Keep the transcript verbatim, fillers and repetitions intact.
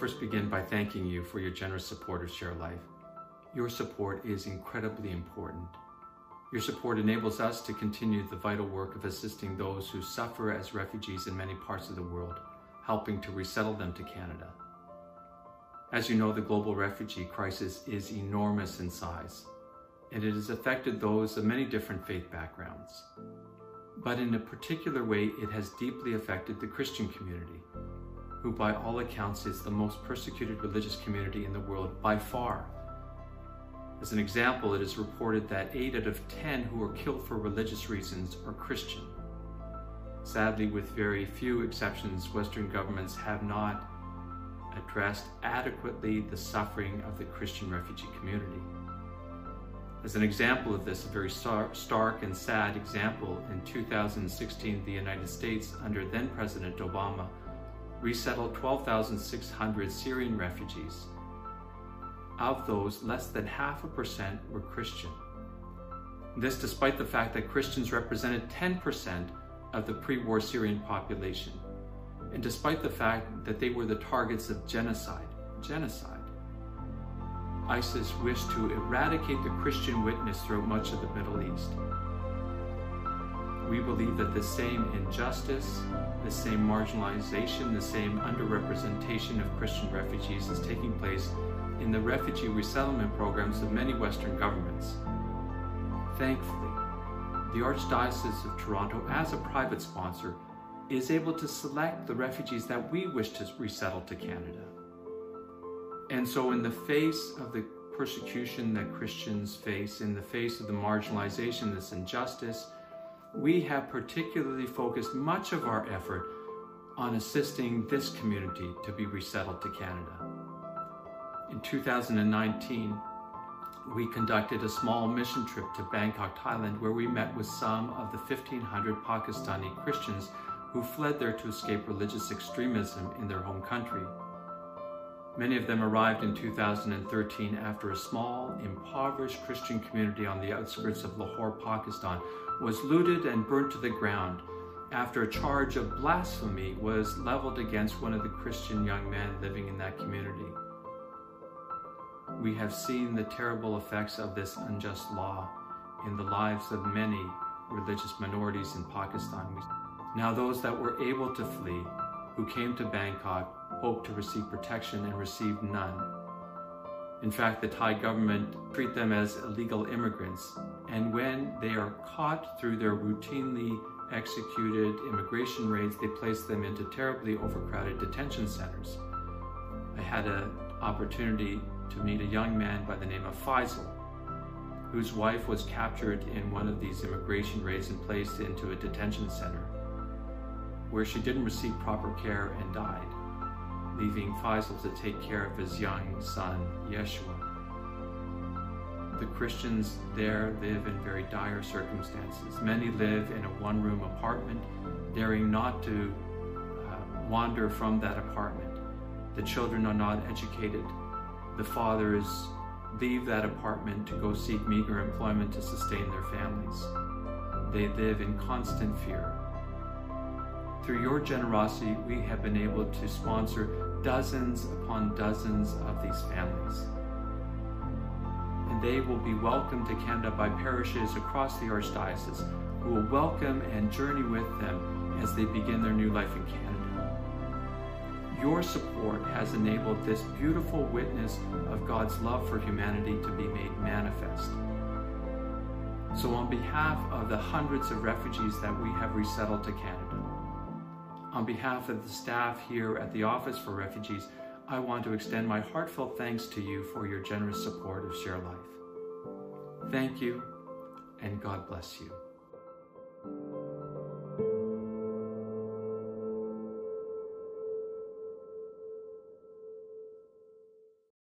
first begin by thanking you for your generous support of Share Life. Your support is incredibly important. Your support enables us to continue the vital work of assisting those who suffer as refugees in many parts of the world, helping to resettle them to Canada. As you know, the global refugee crisis is enormous in size, and it has affected those of many different faith backgrounds. But in a particular way, it has deeply affected the Christian community, who by all accounts is the most persecuted religious community in the world by far. As an example, it is reported that eight out of ten who are killed for religious reasons are Christian. Sadly, with very few exceptions, Western governments have not addressed adequately the suffering of the Christian refugee community. As an example of this, a very stark and sad example, in two thousand sixteen, the United States, under then President Obama, resettled twelve thousand six hundred Syrian refugees. Of those, less than half a percent were Christian. This despite the fact that Christians represented ten percent of the pre-war Syrian population, and despite the fact that they were the targets of genocide. Genocide. ISIS wished to eradicate the Christian witness throughout much of the Middle East. We believe that the same injustice, the same marginalization, the same underrepresentation of Christian refugees is taking place in the refugee resettlement programs of many Western governments. Thankfully, the Archdiocese of Toronto, as a private sponsor, is able to select the refugees that we wish to resettle to Canada. And so in the face of the persecution that Christians face, in the face of the marginalization, this injustice, we have particularly focused much of our effort on assisting this community to be resettled to Canada. In two thousand nineteen, we conducted a small mission trip to Bangkok, Thailand, where we met with some of the fifteen hundred Pakistani Christians who fled there to escape religious extremism in their home country. Many of them arrived in two thousand thirteen after a small, impoverished Christian community on the outskirts of Lahore, Pakistan, was looted and burnt to the ground after a charge of blasphemy was leveled against one of the Christian young men living in that community. We have seen the terrible effects of this unjust law in the lives of many religious minorities in Pakistan. Now those that were able to flee, who came to Bangkok, hope to receive protection and received none. In fact, the Thai government treat them as illegal immigrants, and when they are caught through their routinely executed immigration raids, they place them into terribly overcrowded detention centers. I had an opportunity to meet a young man by the name of Faisal, whose wife was captured in one of these immigration raids and placed into a detention center, where she didn't receive proper care and died, leaving Faisal to take care of his young son, Yeshua. The Christians there live in very dire circumstances. Many live in a one-room apartment, daring not to uh, wander from that apartment. The children are not educated. The fathers leave that apartment to go seek meager employment to sustain their families. They live in constant fear. Through your generosity, we have been able to sponsor dozens upon dozens of these families. And they will be welcomed to Canada by parishes across the Archdiocese who will welcome and journey with them as they begin their new life in Canada. Your support has enabled this beautiful witness of God's love for humanity to be made manifest. So on behalf of the hundreds of refugees that we have resettled to Canada, on behalf of the staff here at the Office for Refugees, I want to extend my heartfelt thanks to you for your generous support of Share Life. Thank you, and God bless you.